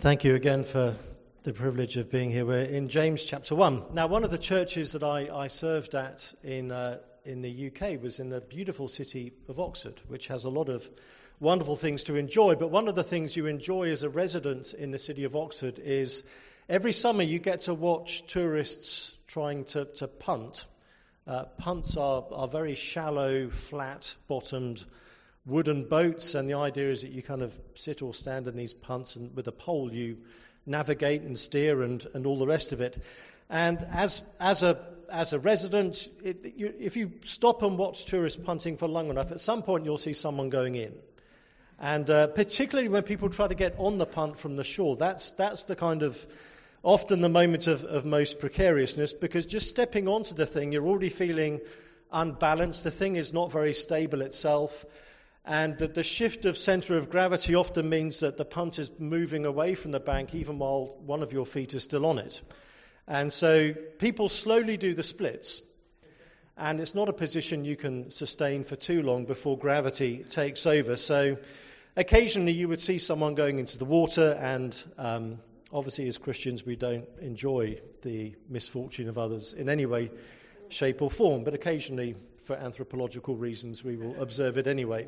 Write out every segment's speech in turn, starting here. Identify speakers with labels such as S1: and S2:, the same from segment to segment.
S1: Thank you again for the privilege of being here. We're in James chapter 1. Now, one of the churches that I served at in the UK was in the beautiful city of Oxford, which has a lot of wonderful things to enjoy. But one of the things you enjoy as a resident in the city of Oxford is every summer you get to watch tourists trying to punt. Punts are very shallow, flat-bottomed wooden boats, and the idea is that you kind of sit or stand in these punts, and with a pole you navigate and steer and all the rest of it. And as a resident, if you stop and watch tourists punting for long enough, at some point you'll see someone going in. And particularly when people try to get on the punt from the shore, that's the kind of often the moment of most precariousness, because just stepping onto the thing, you're already feeling unbalanced. The thing is not very stable itself. And the shift of centre of gravity often means that the punt is moving away from the bank even while one of your feet is still on it. And so people slowly do the splits. And it's not a position you can sustain for too long before gravity takes over. So occasionally you would see someone going into the water, and obviously as Christians we don't enjoy the misfortune of others in any way, shape or form. But occasionally, for anthropological reasons, we will observe it anyway.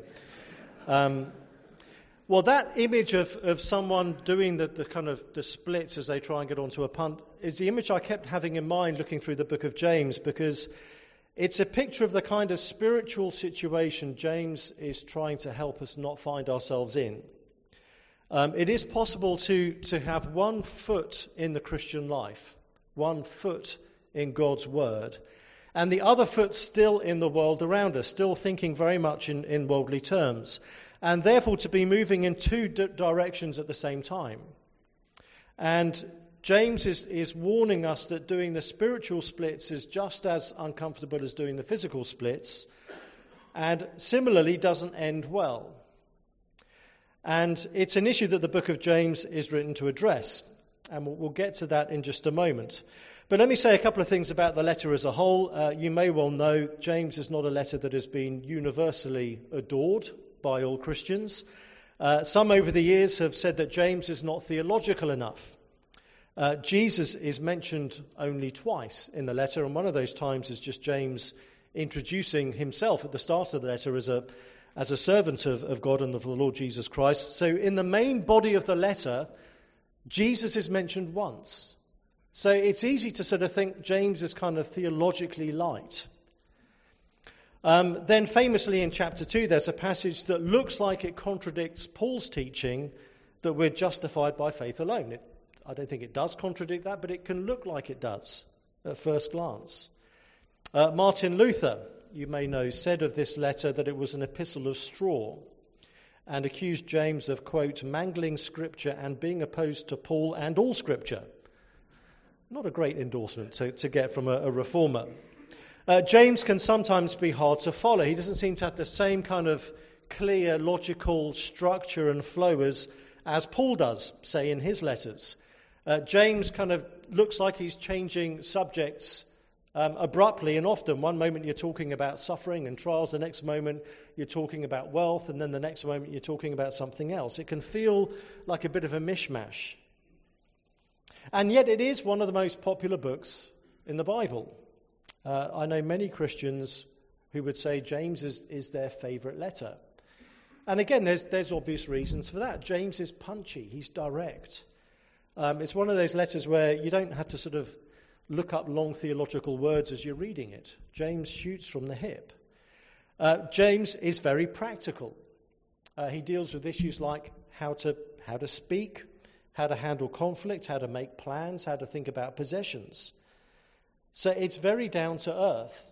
S1: Well, that image of someone doing the kind of the splits as they try and get onto a punt is the image I kept having in mind looking through the book of James, because it's a picture of the kind of spiritual situation James is trying to help us not find ourselves in. It is possible to have one foot in the Christian life, one foot in God's word, and the other foot still in the world around us, still thinking very much in worldly terms, and therefore to be moving in two directions at the same time. And James is warning us that doing the spiritual splits is just as uncomfortable as doing the physical splits, and similarly doesn't end well. And it's an issue that the book of James is written to address, and we'll get to that in just a moment. But let me say a couple of things about the letter as a whole. You may well know James is not a letter that has been universally adored by all Christians. Some over the years have said that James is not theological enough. Jesus is mentioned only twice in the letter, and one of those times is just James introducing himself at the start of the letter as a servant of God and of the Lord Jesus Christ. So in the main body of the letter, Jesus is mentioned once. So it's easy to sort of think James is kind of theologically light. Then famously in chapter 2, there's a passage that looks like it contradicts Paul's teaching that we're justified by faith alone. I don't think it does contradict that, but it can look like it does at first glance. Martin Luther, you may know, said of this letter that it was an epistle of straw, and accused James of, quote, mangling Scripture and being opposed to Paul and all Scripture. Not a great endorsement to get from a reformer. James can sometimes be hard to follow. He doesn't seem to have the same kind of clear, logical structure and flow as Paul does, say, in his letters. James kind of looks like he's changing subjects abruptly and often. One moment you're talking about suffering and trials, the next moment you're talking about wealth, and then the next moment you're talking about something else. It can feel like a bit of a mishmash. And yet it is one of the most popular books in the Bible. I know many Christians who would say James is their favourite letter. And again, there's obvious reasons for that. James is punchy, he's direct. It's one of those letters where you don't have to sort of look up long theological words as you're reading it. James shoots from the hip. James is very practical. He deals with issues like how to speak, how to handle conflict, how to make plans, how to think about possessions. So it's very down to earth.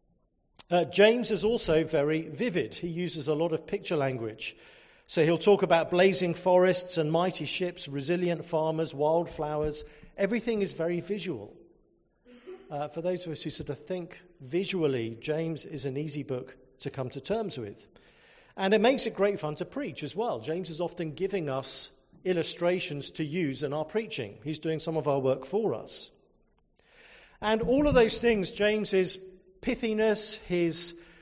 S1: James is also very vivid. He uses a lot of picture language. So he'll talk about blazing forests and mighty ships, resilient farmers, wildflowers. Everything is very visual. For those of us who sort of think visually, James is an easy book to come to terms with. And it makes it great fun to preach as well. James is often giving us illustrations to use in our preaching. He's doing some of our work for us. And all of those things, James's pithiness, his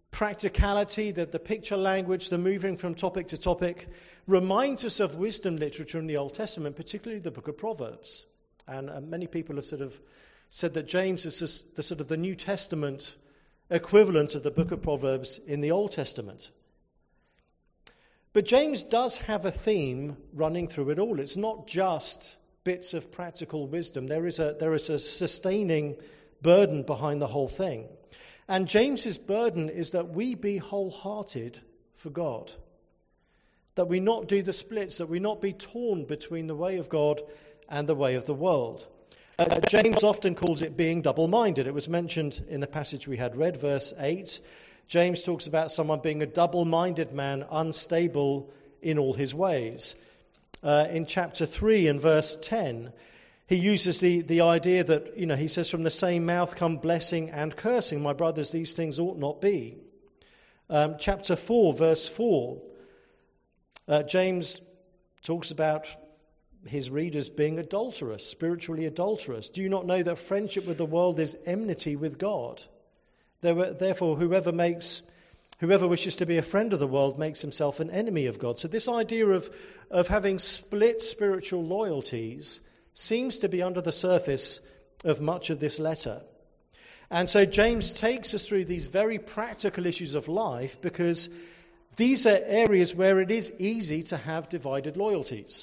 S1: practicality, the picture language, the moving from topic to topic, reminds us of wisdom literature in the Old Testament, particularly the book of Proverbs. And many people have sort of said that James is the sort of the New Testament equivalent of the book of Proverbs in the Old Testament. But James does have a theme running through it all. It's not just bits of practical wisdom. There is a sustaining burden behind the whole thing. And James's burden is that we be wholehearted for God. That we not do the splits, that we not be torn between the way of God and the way of the world. James often calls it being double-minded. It was mentioned in the passage we had read, verse 8. James talks about someone being a double-minded man, unstable in all his ways. In chapter 3 and verse 10, he uses the idea that, he says, from the same mouth come blessing and cursing. My brothers, these things ought not be. Chapter 4, verse 4, James talks about his readers being adulterous, spiritually adulterous. Do you not know that friendship with the world is enmity with God? Therefore, whoever wishes to be a friend of the world makes himself an enemy of God. So this idea of having split spiritual loyalties seems to be under the surface of much of this letter. And so James takes us through these very practical issues of life because these are areas where it is easy to have divided loyalties.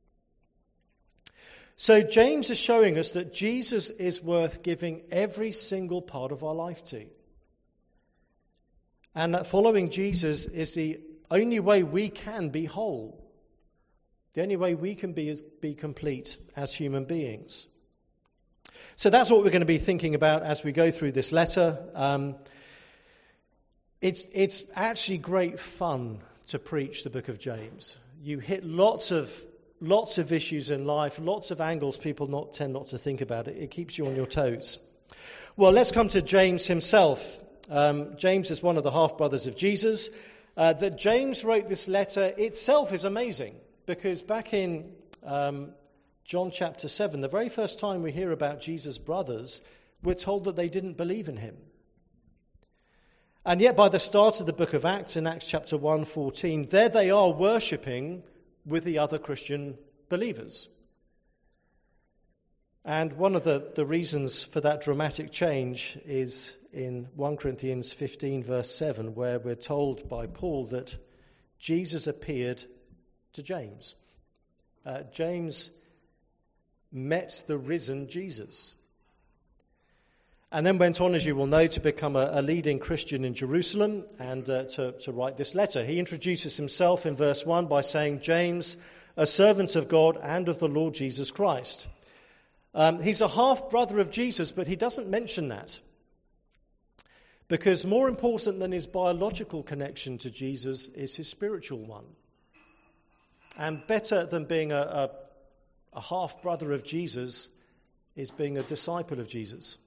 S1: So James is showing us that Jesus is worth giving every single part of our life to. And that following Jesus is the only way we can be whole. The only way we can be complete as human beings. So that's what we're going to be thinking about as we go through this letter. It's actually great fun to preach the book of James. You hit lots of issues in life, lots of angles people tend not to think about it. It keeps you on your toes. Well, let's come to James himself. James is one of the half-brothers of Jesus. That James wrote this letter itself is amazing, because back in John chapter 7, the very first time we hear about Jesus' brothers, we're told that they didn't believe in him. And yet by the start of the book of Acts, in Acts chapter 1:14, there they are worshipping with the other Christian believers. And one of the reasons for that dramatic change is in 1 Corinthians 15 verse 7, where we're told by Paul that Jesus appeared to James. James met the risen Jesus. And then went on, as you will know, to become a leading Christian in Jerusalem and to write this letter. He introduces himself in verse 1 by saying, James, a servant of God and of the Lord Jesus Christ. He's a half-brother of Jesus, but he doesn't mention that. Because more important than his biological connection to Jesus is his spiritual one. And better than being a half-brother of Jesus is being a disciple of Jesus.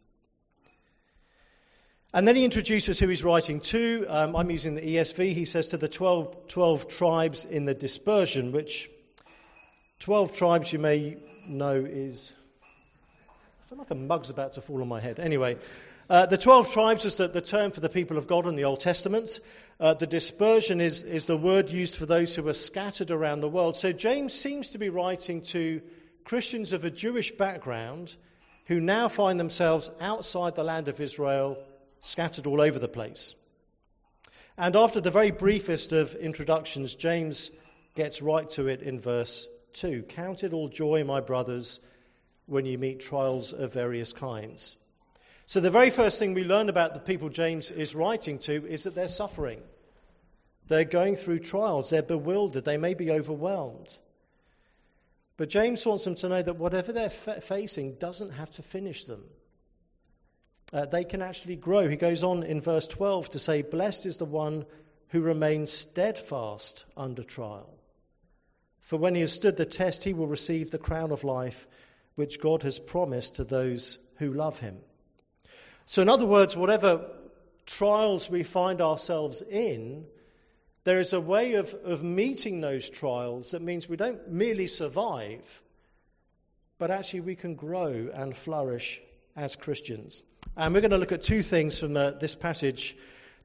S1: And then he introduces who he's writing to. I'm using the ESV. He says to the 12 tribes in the dispersion, which 12 tribes you may know is... I feel like a mug's about to fall on my head. Anyway, the 12 tribes is the term for the people of God in the Old Testament. The dispersion is the word used for those who are scattered around the world. So James seems to be writing to Christians of a Jewish background who now find themselves outside the land of Israel, scattered all over the place. And after the very briefest of introductions, James gets right to it in verse 2. Count it all joy, my brothers, when you meet trials of various kinds. So the very first thing we learn about the people James is writing to is that they're suffering. They're going through trials. They're bewildered. They may be overwhelmed. But James wants them to know that whatever they're facing doesn't have to finish them. They can actually grow. He goes on in verse 12 to say, blessed is the one who remains steadfast under trial. For when he has stood the test, he will receive the crown of life which God has promised to those who love him. So in other words, whatever trials we find ourselves in, there is a way of meeting those trials that means we don't merely survive, but actually we can grow and flourish as Christians. And we're going to look at two things from this passage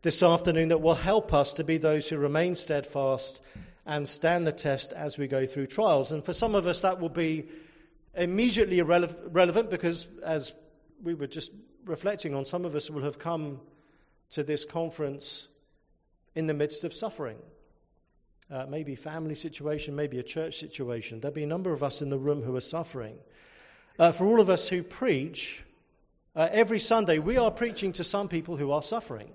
S1: this afternoon that will help us to be those who remain steadfast and stand the test as we go through trials. And for some of us that will be immediately relevant because, as we were just reflecting on, some of us will have come to this conference in the midst of suffering. Maybe family situation, maybe a church situation. There'll be a number of us in the room who are suffering. For all of us who preach, every Sunday we are preaching to some people who are suffering.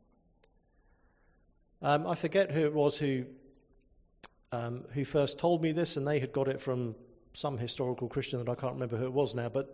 S1: I forget who it was who first told me this, and they had got it from some historical Christian that I can't remember who it was now, but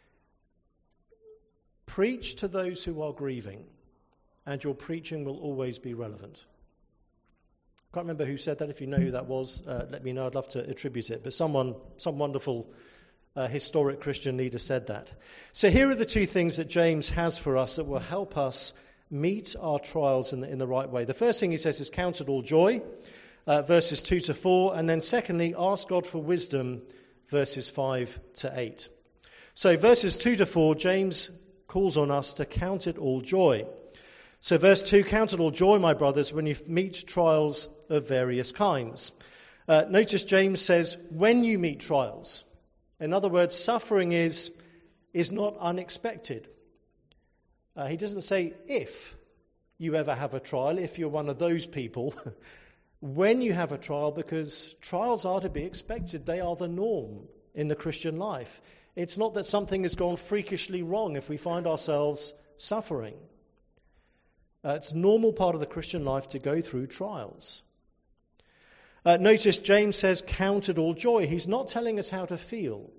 S1: preach to those who are grieving, and your preaching will always be relevant. I can't remember who said that. If you know who that was, let me know. I'd love to attribute it. But some wonderful historic Christian leader said that. So here are the two things that James has for us that will help us meet our trials in the right way. The first thing he says is count it all joy, verses 2 to 4. And then secondly, ask God for wisdom, verses 5 to 8. So verses 2 to 4, James calls on us to count it all joy. So verse 2, count it all joy, my brothers, when you meet trials of various kinds. Notice James says, when you meet trials. In other words, suffering is not unexpected. He doesn't say if you ever have a trial, if you're one of those people, when you have a trial, because trials are to be expected. They are the norm in the Christian life. It's not that something has gone freakishly wrong if we find ourselves suffering. It's a normal part of the Christian life to go through trials. Notice James says, count it all joy. He's not telling us how to feel.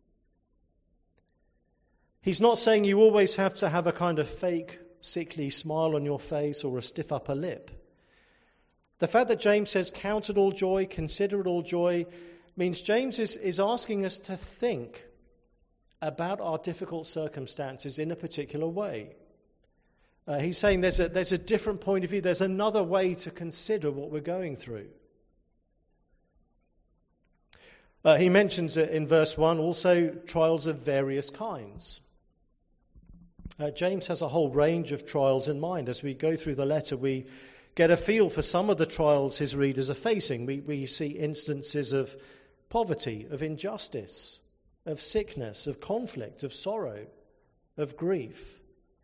S1: He's not saying you always have to have a kind of fake, sickly smile on your face or a stiff upper lip. The fact that James says, count it all joy, consider it all joy, means James is asking us to think about our difficult circumstances in a particular way. He's saying there's a different point of view. There's another way to consider what we're going through. He mentions it in verse 1, also trials of various kinds. James has a whole range of trials in mind. As we go through the letter, we get a feel for some of the trials his readers are facing. We see instances of poverty, of injustice, of sickness, of conflict, of sorrow, of grief.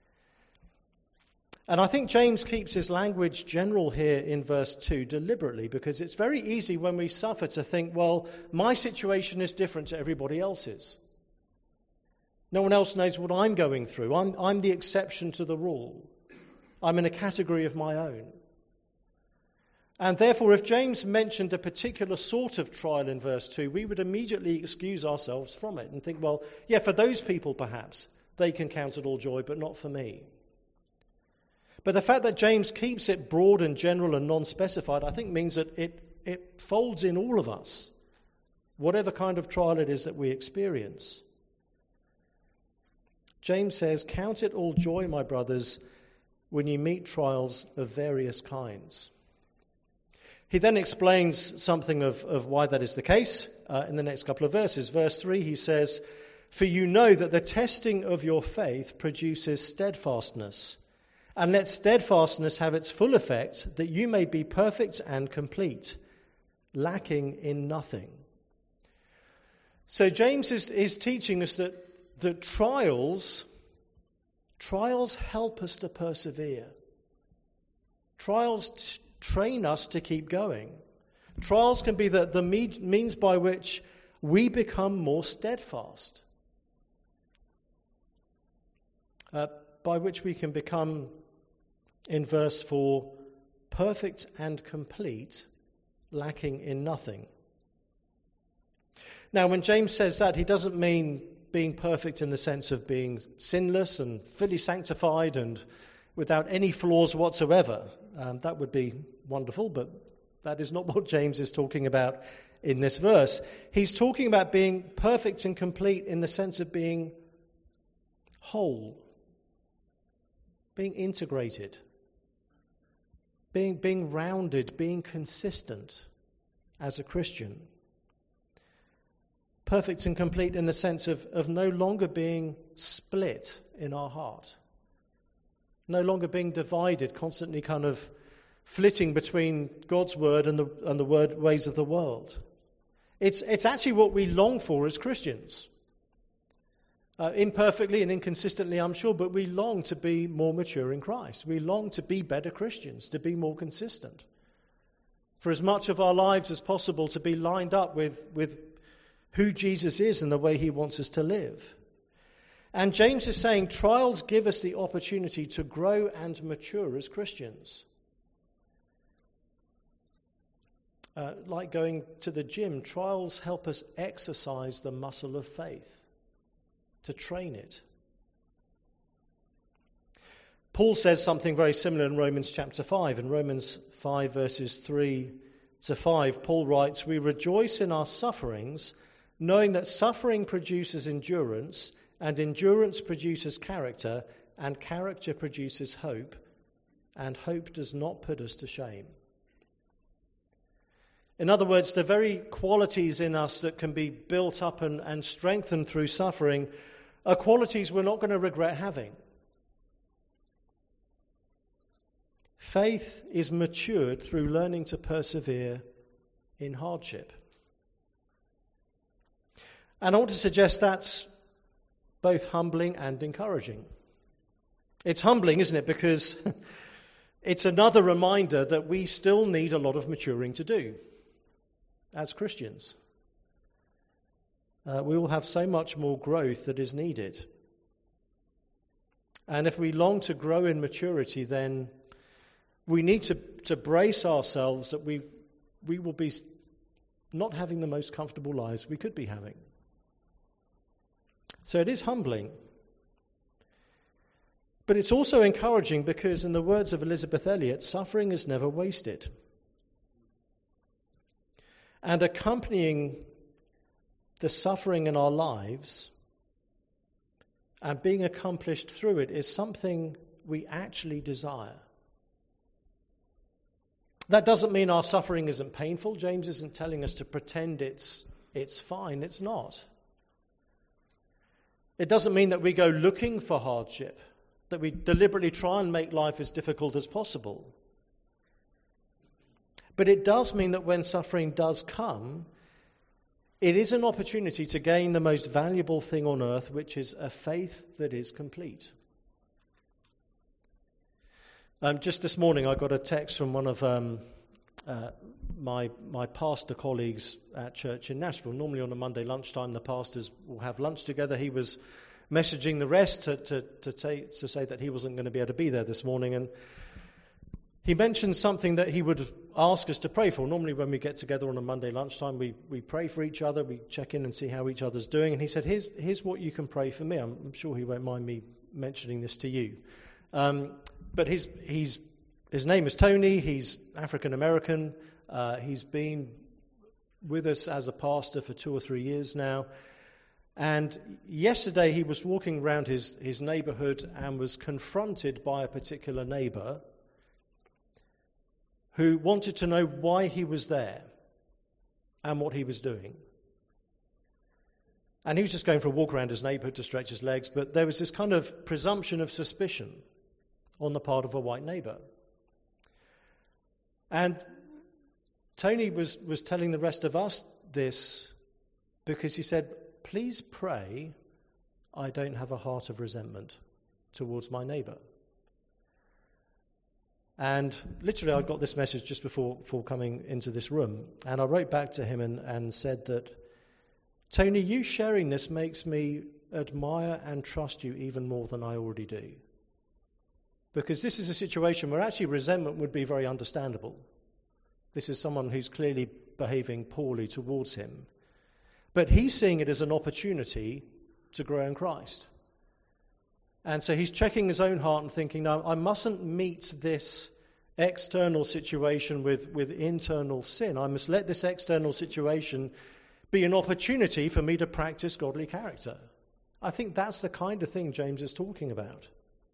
S1: And I think James keeps his language general here in verse 2 deliberately, because it's very easy when we suffer to think, well, my situation is different to everybody else's. No one else knows what I'm going through. I'm the exception to the rule. I'm in a category of my own. And therefore, if James mentioned a particular sort of trial in verse 2, we would immediately excuse ourselves from it and think, well, yeah, for those people perhaps, they can count it all joy, but not for me. But the fact that James keeps it broad and general and non-specified, I think means that it folds in all of us, whatever kind of trial it is that we experience. James says, count it all joy, my brothers, when you meet trials of various kinds. He then explains something of why that is the case in the next couple of verses. Verse 3, he says, for you know that the testing of your faith produces steadfastness. And let steadfastness have its full effect, that you may be perfect and complete, lacking in nothing. So James is teaching us that trials help us to persevere. Trials train us to keep going. Trials can be the means by which we become more steadfast, by which we can become, in verse 4, perfect and complete, lacking in nothing. Now, when James says that, he doesn't mean being perfect in the sense of being sinless and fully sanctified and without any flaws whatsoever. That would be wonderful, but that is not what James is talking about in this verse. He's talking about being perfect and complete in the sense of being whole, being integrated, being rounded, being consistent as a Christian. Perfect and complete in the sense of no longer being split in our heart, no longer being divided, constantly kind of flitting between God's word and the ways of the world. It's actually what we long for as Christians. Imperfectly and inconsistently, I'm sure, but we long to be more mature in Christ. We long to be better Christians, to be more consistent. For as much of our lives as possible to be lined up with who Jesus is and the way he wants us to live. And James is saying trials give us the opportunity to grow and mature as Christians. Like going to the gym, trials help us exercise the muscle of faith, to train it. Paul says something very similar in Romans chapter 5. In Romans 5 verses 3 to 5, Paul writes, "We rejoice in our sufferings, knowing that suffering produces endurance, and endurance produces character, and character produces hope, and hope does not put us to shame." In other words, the very qualities in us that can be built up and strengthened through suffering are qualities we're not going to regret having. Faith is matured through learning to persevere in hardship. And I want to suggest that's both humbling and encouraging. It's humbling, isn't it? Because it's another reminder that we still need a lot of maturing to do as Christians. We will have so much more growth that is needed. And if we long to grow in maturity, then we need to brace ourselves that we will be not having the most comfortable lives we could be having. So it is humbling. But it's also encouraging because, in the words of Elizabeth Elliot, suffering is never wasted. And accompanying the suffering in our lives and being accomplished through it is something we actually desire. That doesn't mean our suffering isn't painful. James isn't telling us to pretend it's fine. It's not. It doesn't mean that we go looking for hardship, that we deliberately try and make life as difficult as possible. But it does mean that when suffering does come, it is an opportunity to gain the most valuable thing on earth, which is a faith that is complete. Just this morning, I got a text from one of my pastor colleagues at church in Nashville. Normally on a Monday lunchtime, the pastors will have lunch together. He was messaging the rest to say that he wasn't going to be able to be there this morning, and he mentioned something that he would ask us to pray for. Normally when we get together on a Monday lunchtime, we pray for each other, we check in and see how each other's doing. And he said, here's what you can pray for me. I'm sure he won't mind me mentioning this to you. But his name is Tony. He's African-American. He's been with us as a pastor for 2 or 3 years now. And yesterday he was walking around his neighborhood and was confronted by a particular neighbor who wanted to know why he was there and what he was doing. And he was just going for a walk around his neighborhood to stretch his legs, but there was this kind of presumption of suspicion on the part of a white neighbor. And Tony was telling the rest of us this because he said, "Please pray I don't have a heart of resentment towards my neighbor." And literally, I got this message just before coming into this room. And I wrote back to him and said that, "Tony, you sharing this makes me admire and trust you even more than I already do. Because this is a situation where actually resentment would be very understandable. This is someone who's clearly behaving poorly towards him. But he's seeing it as an opportunity to grow in Christ. And so he's checking his own heart and thinking, no, I mustn't meet this external situation with internal sin. I must let this external situation be an opportunity for me to practice godly character." I think that's the kind of thing James is talking about.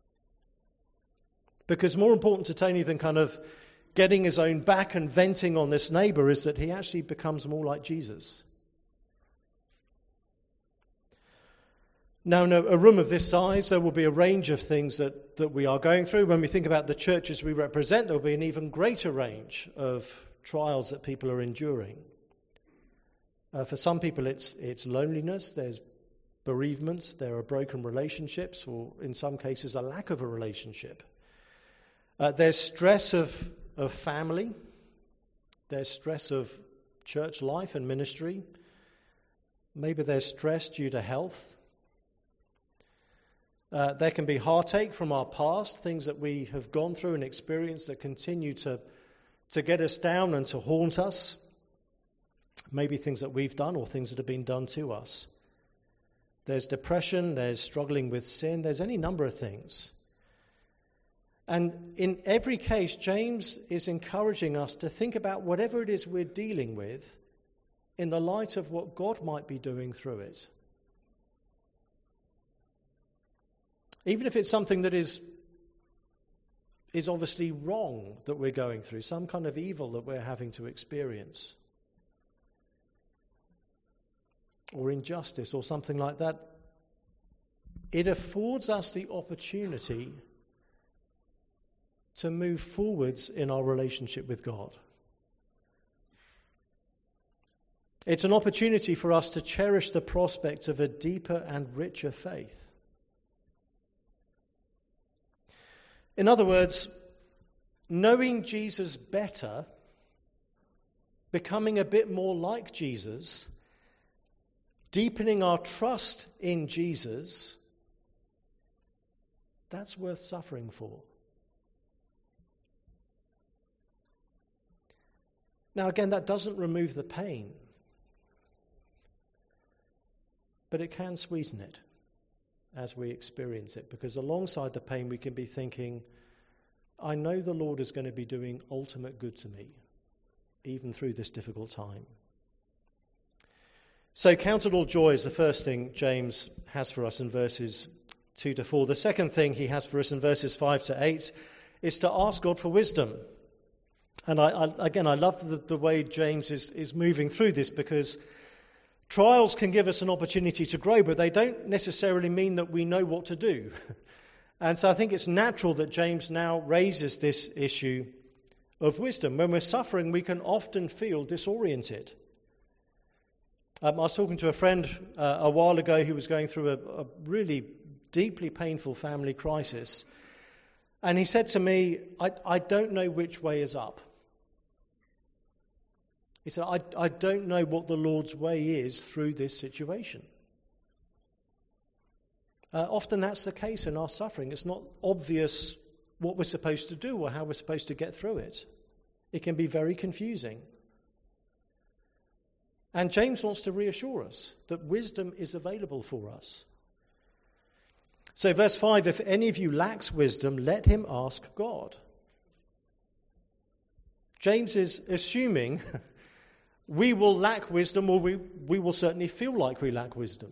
S1: Because more important to Tony than kind of getting his own back and venting on this neighbor is that he actually becomes more like Jesus. Now, in a room of this size, there will be a range of things that we are going through. When we think about the churches we represent, there will be an even greater range of trials that people are enduring. For some people, it's loneliness, there's bereavements, there are broken relationships, or in some cases, a lack of a relationship. There's stress of family, there's stress of church life and ministry. Maybe there's stress due to health. There can be heartache from our past, things that we have gone through and experienced that continue to get us down and to haunt us. Maybe things that we've done or things that have been done to us. There's depression, there's struggling with sin, there's any number of things. And in every case, James is encouraging us to think about whatever it is we're dealing with in the light of what God might be doing through it. Even if it's something that is obviously wrong that we're going through, some kind of evil that we're having to experience, or injustice or something like that, it affords us the opportunity to move forwards in our relationship with God. It's an opportunity for us to cherish the prospect of a deeper and richer faith. In other words, knowing Jesus better, becoming a bit more like Jesus, deepening our trust in Jesus, that's worth suffering for. Now, again, that doesn't remove the pain, but it can sweeten it as we experience it, because alongside the pain we can be thinking, I know the Lord is going to be doing ultimate good to me, even through this difficult time. So count it all joy is the first thing James has for us in verses 2 to 4. The second thing he has for us in verses 5 to 8 is to ask God for wisdom. And I love the way James is moving through this, because trials can give us an opportunity to grow, but they don't necessarily mean that we know what to do. And so I think it's natural that James now raises this issue of wisdom. When we're suffering, we can often feel disoriented. I was talking to a friend a while ago who was going through a really deeply painful family crisis. And he said to me, I don't know which way is up. He said, I don't know what the Lord's way is through this situation. Often that's the case in our suffering. It's not obvious what we're supposed to do or how we're supposed to get through it. It can be very confusing. And James wants to reassure us that wisdom is available for us. So verse 5, if any of you lacks wisdom, let him ask God. James is assuming we will lack wisdom, or we will certainly feel like we lack wisdom.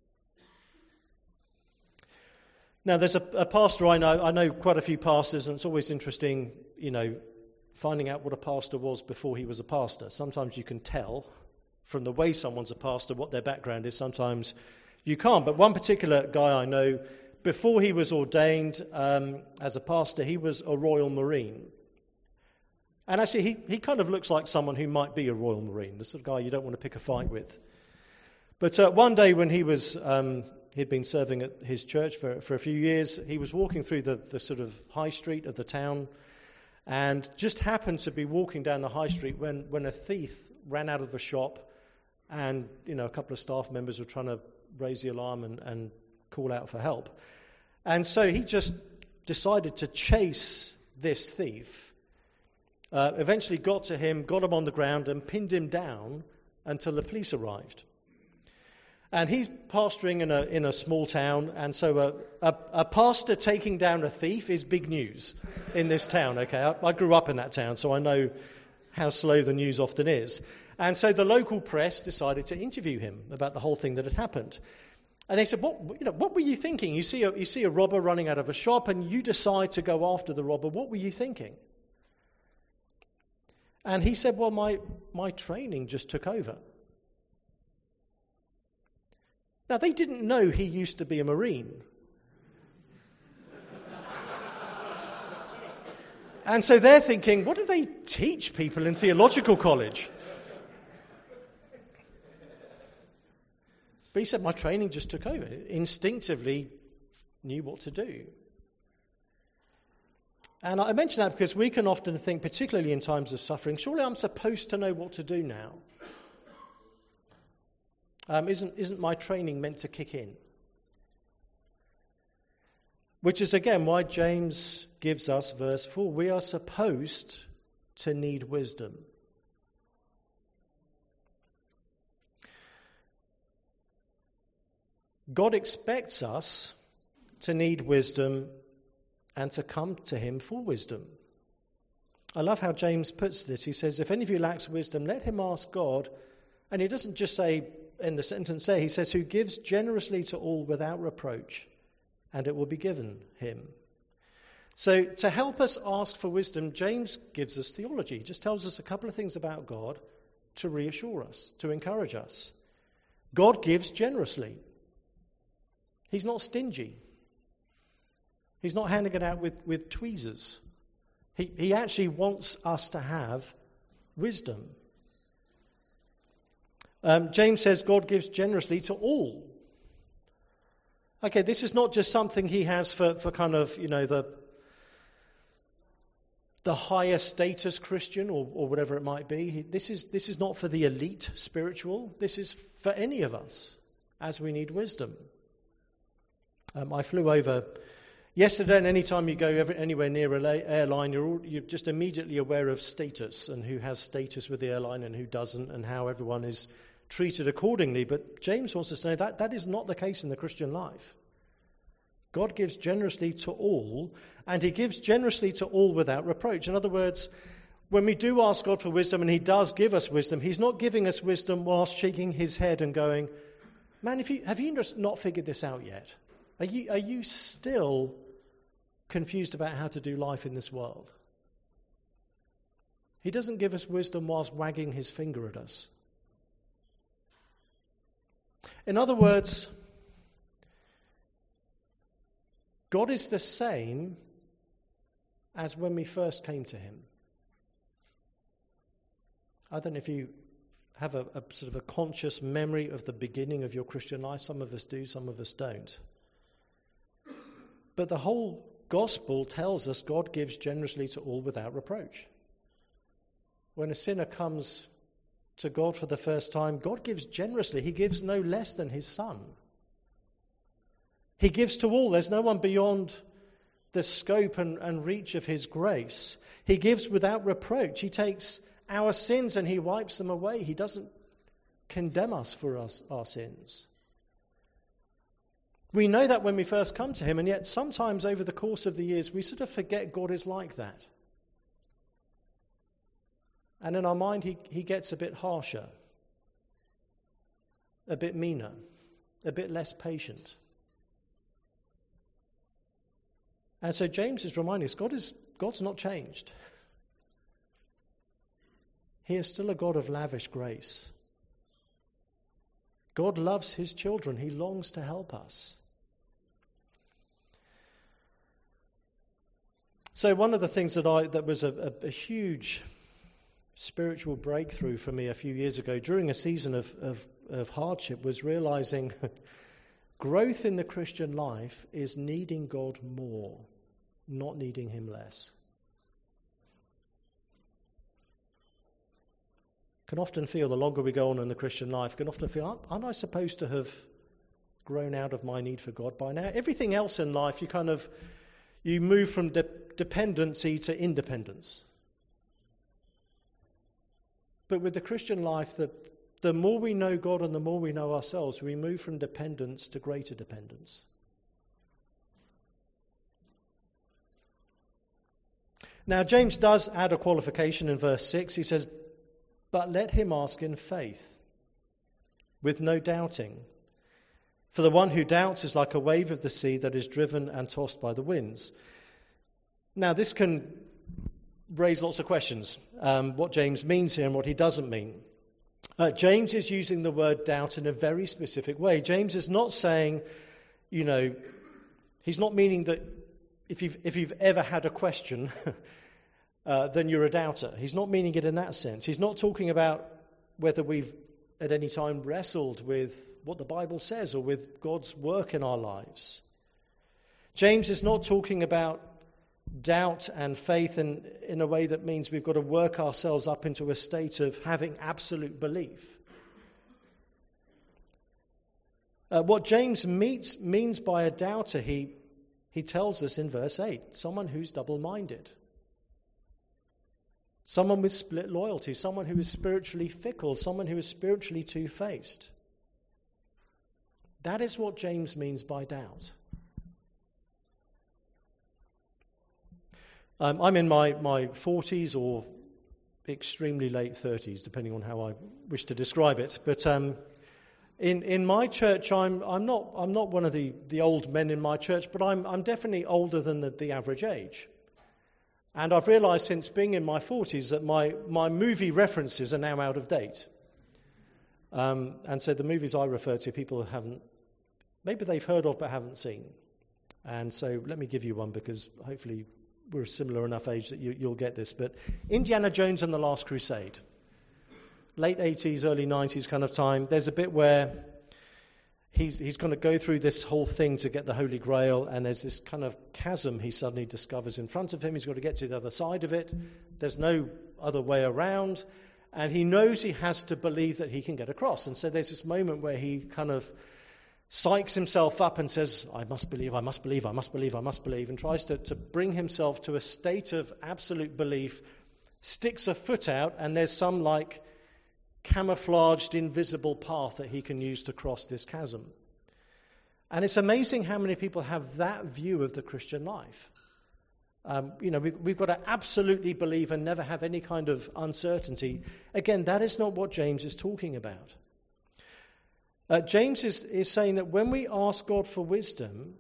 S1: Now, there's a pastor I know quite a few pastors, and it's always interesting, finding out what a pastor was before he was a pastor. Sometimes you can tell from the way someone's a pastor what their background is. Sometimes you can't. But one particular guy I know, before he was ordained as a pastor, he was a Royal Marine. And actually, he kind of looks like someone who might be a Royal Marine, the sort of guy you don't want to pick a fight with. But one day when he'd been serving at his church for a few years, he was walking through the sort of high street of the town, and just happened to be walking down the high street when a thief ran out of the shop, and a couple of staff members were trying to raise the alarm and call out for help. And so he just decided to chase this thief. Eventually got to him, got him on the ground and pinned him down until the police arrived. And he's pastoring in a small town, and so a pastor taking down a thief is big news in this town. Okay, I grew up in that town, so I know how slow the news often is. And so the local press decided to interview him about the whole thing that had happened. And they said, what were you thinking? You see a robber running out of a shop, and you decide to go after the robber. What were you thinking? And he said, well, my training just took over. Now, they didn't know he used to be a Marine. And so they're thinking, what do they teach people in theological college? But he said, my training just took over. Instinctively knew what to do. And I mention that because we can often think, particularly in times of suffering, surely I'm supposed to know what to do now. Isn't my training meant to kick in? Which is, again, why James gives us verse 4. We are supposed to need wisdom. God expects us to need wisdom and to come to him for wisdom. I love how James puts this. He says, if any of you lacks wisdom, let him ask God. And he doesn't just say in the sentence there, he says, who gives generously to all without reproach, and it will be given him. So to help us ask for wisdom, James gives us theology. He just tells us a couple of things about God to reassure us, to encourage us. God gives generously. He's not stingy. He's not handing it out with tweezers. He actually wants us to have wisdom. James says God gives generously to all. Okay, this is not just something he has for kind of, the higher status Christian or whatever it might be. This is not for the elite spiritual. This is for any of us as we need wisdom. I flew over yesterday, and any time you go anywhere near an airline, you're just immediately aware of status and who has status with the airline and who doesn't, and how everyone is treated accordingly. But James wants us to know that is not the case in the Christian life. God gives generously to all, and he gives generously to all without reproach. In other words, when we do ask God for wisdom, and he does give us wisdom, he's not giving us wisdom whilst shaking his head and going, man, have you not figured this out yet? Are you still confused about how to do life in this world? He doesn't give us wisdom whilst wagging his finger at us. In other words, God is the same as when we first came to him. I don't know if you have a sort of a conscious memory of the beginning of your Christian life. Some of us do, some of us don't. But the whole gospel tells us God gives generously to all without reproach. When a sinner comes to God for the first time, God gives generously. He gives no less than his Son. He gives to all. There's no one beyond the scope and reach of his grace. He gives without reproach. He takes our sins and he wipes them away. He doesn't condemn us for our sins. We know that when we first come to him, and yet sometimes over the course of the years we sort of forget God is like that. And in our mind he gets a bit harsher, a bit meaner, a bit less patient. And so James is reminding us God's not changed. He is still a God of lavish grace. God loves his children. He longs to help us. So one of the things that was a huge spiritual breakthrough for me a few years ago during a season of hardship was realizing growth in the Christian life is needing God more, not needing him less. Can often feel the longer we go on in the Christian life, can often feel, aren't I supposed to have grown out of my need for God by now? Everything else in life, you move from dependency to independence. But with the Christian life, the more we know God and the more we know ourselves, we move from dependence to greater dependence. Now, James does add a qualification in verse 6. He says, but let him ask in faith, with no doubting. For the one who doubts is like a wave of the sea that is driven and tossed by the winds. Now, this can raise lots of questions, what James means here and what he doesn't mean. James is using the word doubt in a very specific way. James is not saying, he's not meaning that if you've ever had a question, then you're a doubter. He's not meaning it in that sense. He's not talking about whether we've at any time wrestled with what the Bible says or with God's work in our lives. James is not talking about doubt and faith in a way that means we've got to work ourselves up into a state of having absolute belief. What James means by a doubter, he tells us in verse 8, someone who's double-minded. Someone with split loyalty, someone who is spiritually fickle, someone who is spiritually two-faced. That is what James means by doubt. I'm in my 40s or extremely late 30s, depending on how I wish to describe it. But in my church, I'm not one of the old men in my church, but I'm definitely older than the average age. And I've realised since being in my 40s that my movie references are now out of date. And so the movies I refer to, people maybe they've heard of but haven't seen. And so let me give you one, because hopefully we're a similar enough age that you'll get this. But Indiana Jones and the Last Crusade, late 80s, early 90s kind of time. There's a bit where he's going to go through this whole thing to get the Holy Grail, and there's this kind of chasm he suddenly discovers in front of him. He's got to get to the other side of it. There's no other way around, and he knows he has to believe that he can get across. And so there's this moment where he kind of psychs himself up and says, I must believe, I must believe, I must believe, I must believe, and tries to bring himself to a state of absolute belief, sticks a foot out, and there's some camouflaged, invisible path that he can use to cross this chasm. And it's amazing how many people have that view of the Christian life. We've got to absolutely believe and never have any kind of uncertainty. Again, that is not what James is talking about. James is saying that when we ask God for wisdom,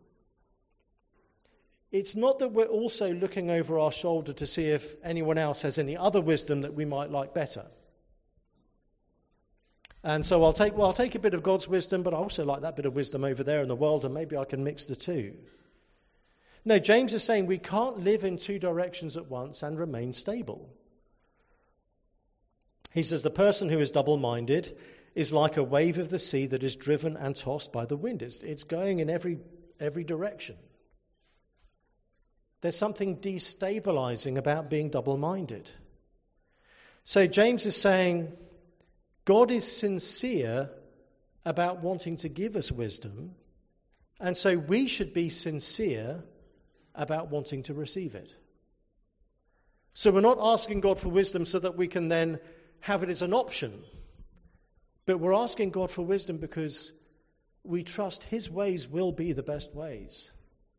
S1: it's not that we're also looking over our shoulder to see if anyone else has any other wisdom that we might like better. And so I'll take a bit of God's wisdom, but I also like that bit of wisdom over there in the world, and maybe I can mix the two. No, James is saying we can't live in two directions at once and remain stable. He says the person who is double-minded is like a wave of the sea that is driven and tossed by the wind. It's going in every direction. There's something destabilizing about being double-minded. So James is saying God is sincere about wanting to give us wisdom, and so we should be sincere about wanting to receive it. So we're not asking God for wisdom so that we can then have it as an option, but we're asking God for wisdom because we trust His ways will be the best ways.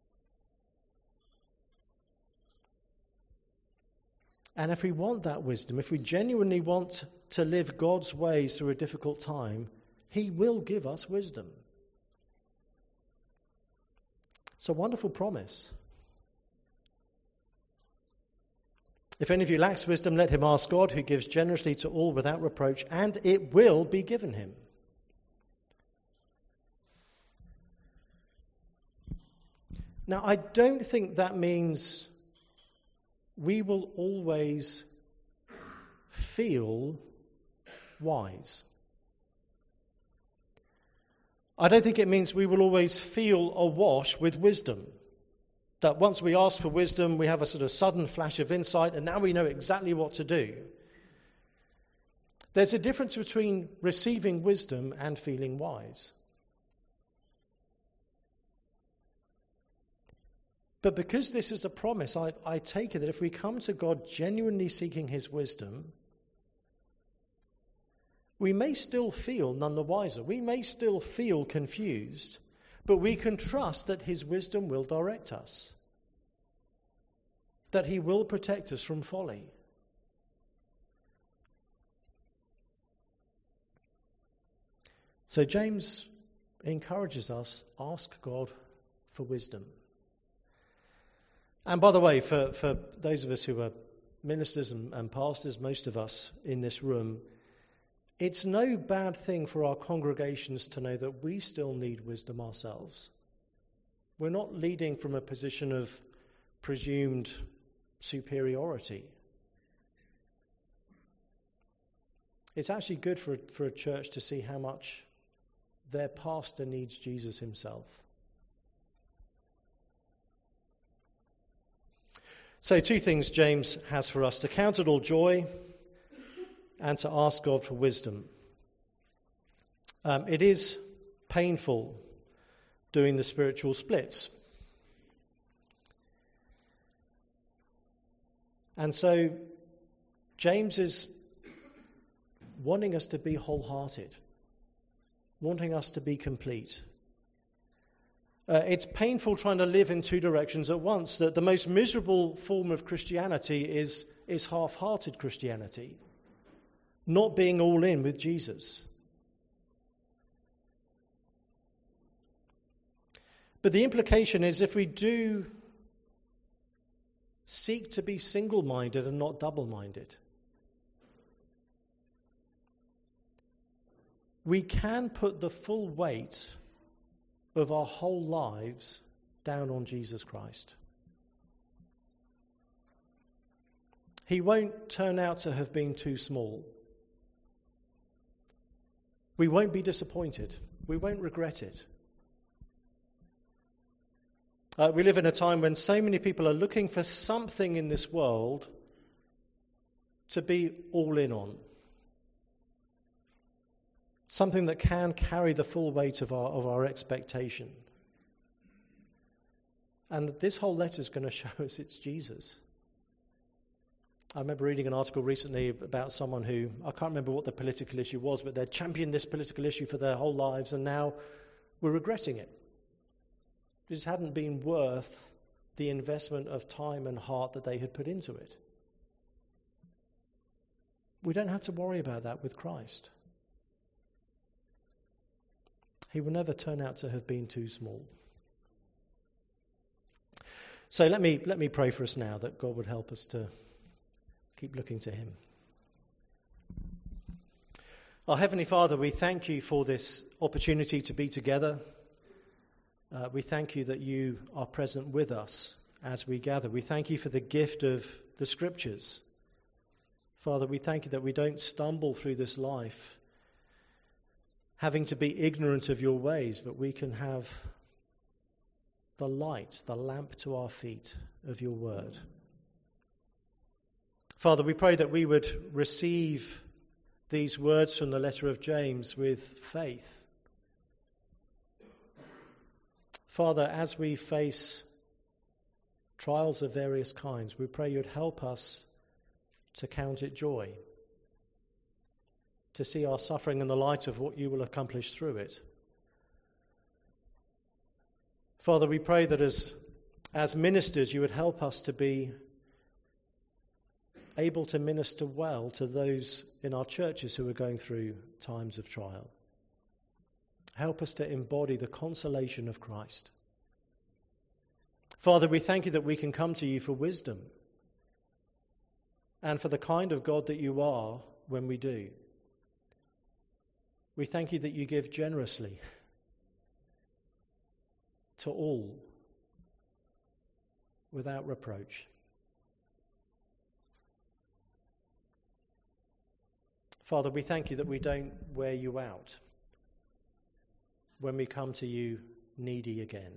S1: And if we want that wisdom, if we genuinely want to live God's ways through a difficult time, He will give us wisdom. It's a wonderful promise. If any of you lacks wisdom, let him ask God, who gives generously to all without reproach, and it will be given him. Now, I don't think that means we will always feel wise. I don't think it means we will always feel awash with wisdom. That once we ask for wisdom, we have a sort of sudden flash of insight, and now we know exactly what to do. There's a difference between receiving wisdom and feeling wise. But because this is a promise, I take it that if we come to God genuinely seeking His wisdom, we may still feel none the wiser. We may still feel confused, but we can trust that His wisdom will direct us, that He will protect us from folly. So James encourages us, ask God for wisdom. And by the way, for those of us who are ministers and pastors, most of us in this room, it's no bad thing for our congregations to know that we still need wisdom ourselves. We're not leading from a position of presumed superiority. It's actually good for a church to see how much their pastor needs Jesus himself. So 2 things James has for us: to count it all joy and to ask God for wisdom. It is painful doing the spiritual splits. And so James is wanting us to be wholehearted, wanting us to be complete. It's painful trying to live in 2 directions at once. That the most miserable form of Christianity is half-hearted Christianity, not being all in with Jesus. But the implication is, if we do seek to be single-minded and not double-minded, we can put the full weight of our whole lives down on Jesus Christ. He won't turn out to have been too small. We won't be disappointed. We won't regret it. We live in a time when so many people are looking for something in this world to be all in on. Something that can carry the full weight of our expectation. And this whole letter is going to show us it's Jesus. I remember reading an article recently about someone who, I can't remember what the political issue was, but they'd championed this political issue for their whole lives, and now we're regretting it. It just hadn't been worth the investment of time and heart that they had put into it. We don't have to worry about that with Christ. He will never turn out to have been too small. So let me pray for us now, that God would help us to keep looking to him. Our Heavenly Father, we thank you for this opportunity to be together. We thank you that you are present with us as we gather. We thank you for the gift of the Scriptures. Father, we thank you that we don't stumble through this life having to be ignorant of your ways, but we can have the light, the lamp to our feet of your word. Father, we pray that we would receive these words from the letter of James with faith. Father, as we face trials of various kinds, we pray you'd help us to count it joy, to see our suffering in the light of what you will accomplish through it. Father, we pray that as ministers, you would help us to be able to minister well to those in our churches who are going through times of trial. Help us to embody the consolation of Christ. Father, we thank you that we can come to you for wisdom and for the kind of God that you are when we do. We thank you that you give generously to all without reproach. Father, we thank you that we don't wear you out when we come to you needy again.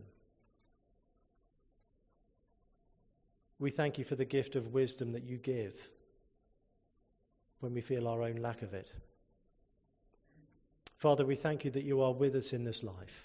S1: We thank you for the gift of wisdom that you give when we feel our own lack of it. Father, we thank you that you are with us in this life.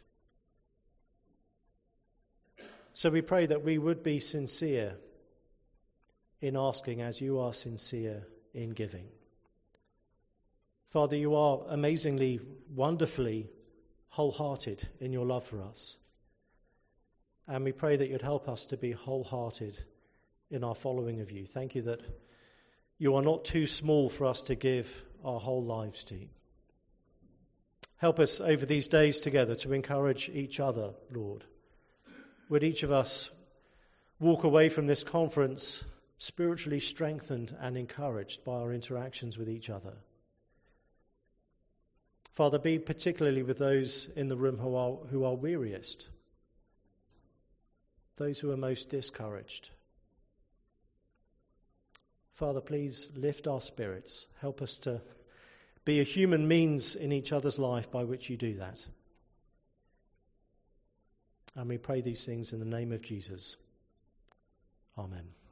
S1: So we pray that we would be sincere in asking as you are sincere in giving. Father, you are amazingly, wonderfully wholehearted in your love for us. And we pray that you'd help us to be wholehearted in our following of you. Thank you that you are not too small for us to give our whole lives to you. Help us over these days together to encourage each other, Lord. Would each of us walk away from this conference spiritually strengthened and encouraged by our interactions with each other. Father, be particularly with those in the room who are weariest, those who are most discouraged. Father, please lift our spirits. Help us to be a human means in each other's life by which you do that. And we pray these things in the name of Jesus. Amen.